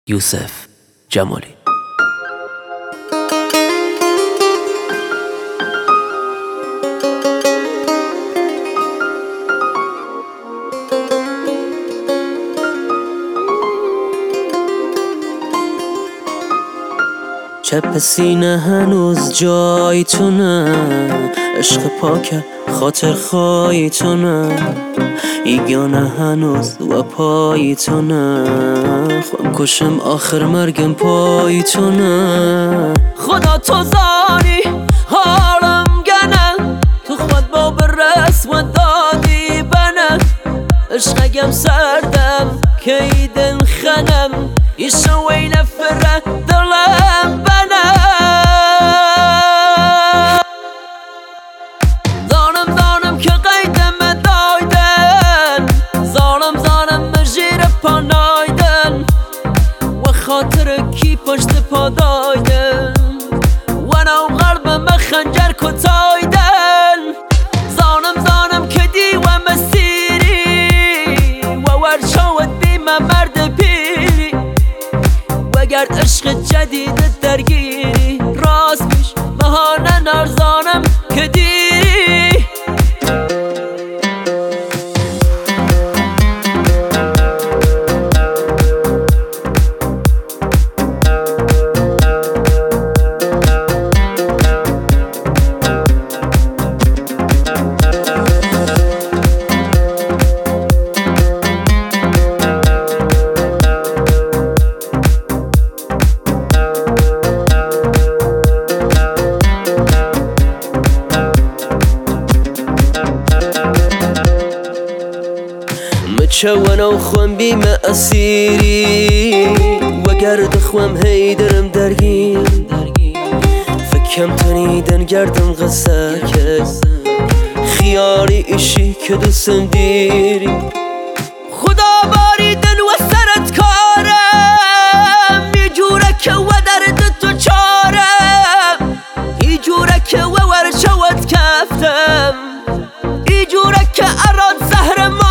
یوسف جمالی. چپ سینه هنوز جای تو نه، عشق پاک خاطر خواهی تو نه، ایگانه هنوز و پای تو نه، خودم کشم آخر مرگم پای تو نه. خدا تو زانی حالم گنه، تو خود با برس و دادی بنه، عشقگم سردم که ایدن خنم، ایشو وی نفره دلم بنه. دانم که قیدم دایدن، زانم مجیر پا نایدن، و خاطر کی پشت پا دایدن، و نو غرب مخنجر کتایدن. زانم که دی و مسیری، و ورشاوت بیم مرد پیری، وگرد عشق جدید درگیری، راست پیش بهانه نرزانم که دیری. چوانو خوام بیم اسیری، وگرد خوام هیدرم درگیر، فکم تنیدن گردم غصه کس، خیاری ایشی که دوستم دیری. خدا باریدن و سرت کارم، یه جوره که و درد تو چارم، یه جوره که و ورشوت کفتم، یه جوره که اراد زهر مارم.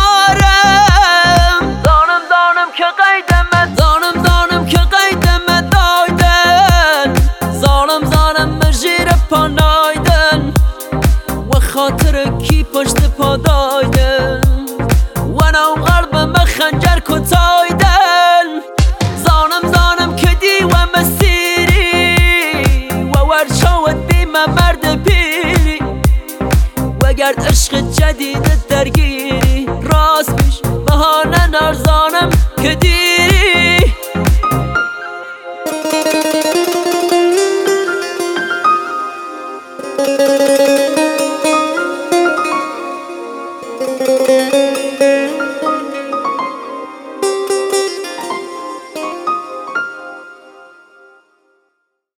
دانم که قیدم دایدن، زانم مجیر پا نایدن، و خاطر کی پشت پا دایدن، و نو غرب مخنجر کتایدن. زانم که دی و مسیری، و ورشاوت بیم مرد پیری، وگرد عشق جدید درگیر،